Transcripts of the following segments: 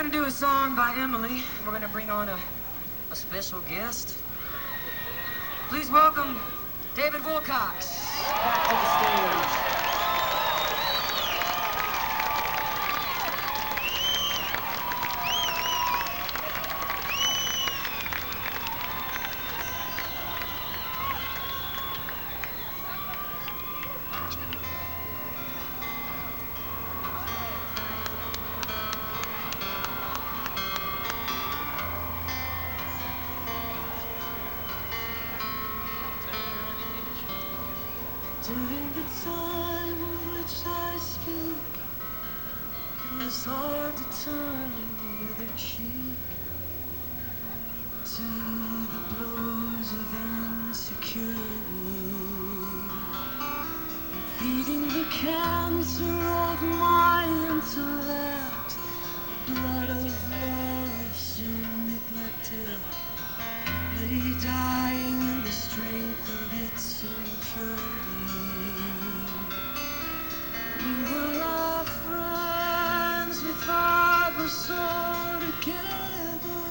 gonna do a song by Emily. We're gonna bring on a special guest. Please welcome David Wilcox back to the stage. During the time of which I speak, it was hard to turn the other cheek to the blows of insecurity, and feeding the cancer of my intellect, the blood of love soon neglected, lay dying in the strength of its impurity. We were all friends, we thought we're so together.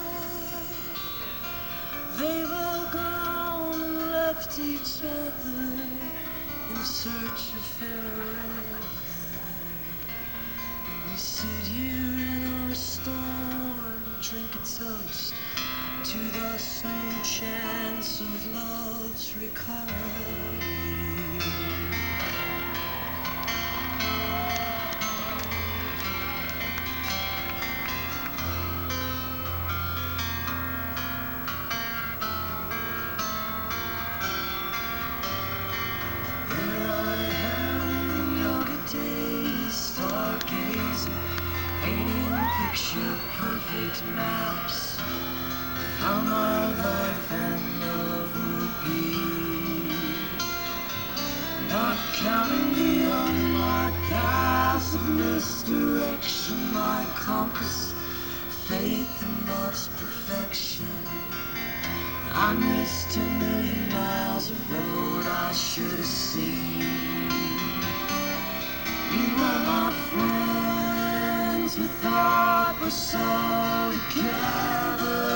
They've all gone and left each other in search of fairer. And we sit here in our storm and drink a toast to this new chance of love's recovery. Picture-perfect maps of how my life and love would be, not counting the unmarked paths of misdirection, my compass, faith in love's perfection. I missed 10 million miles of road I should have seen. You were my friends, we thought we're so together,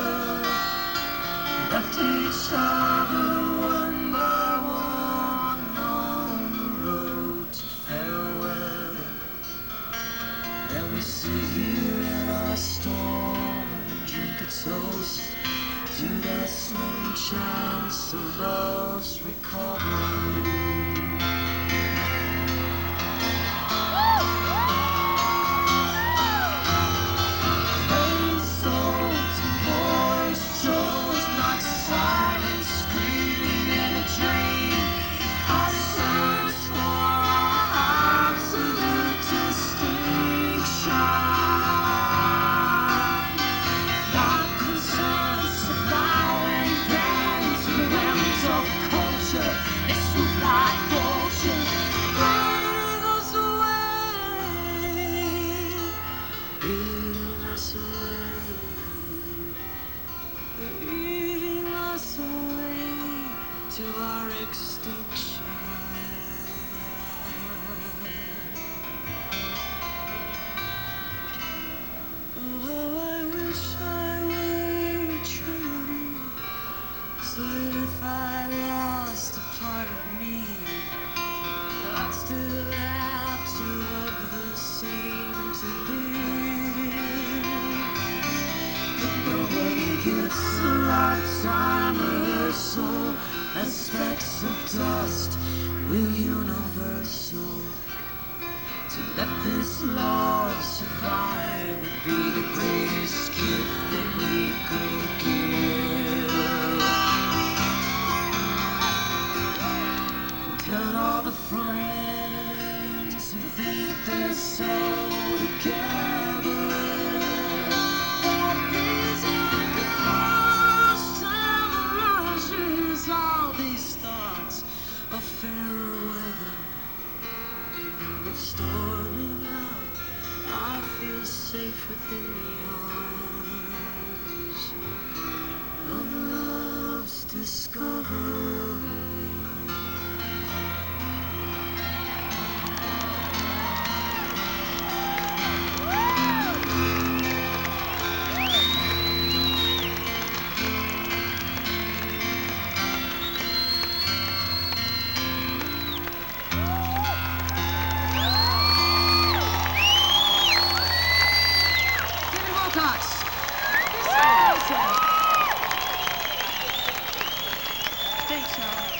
left each other one by one on the road to farewell. And we sit here in our storm and drink a toast to the slim chance of love's recovery. To our extinction. Oh, how I wish I were true. So that if I lost a part of me, I'd still have to look the same to live. But nobody gets a lifetime rehearsal. As specks of dust, we're universal. To let this love survive would be the greatest gift that we could give. And tell all the friends who think they're so together. Storming out, I feel safe within the arms of love's discovery. shot.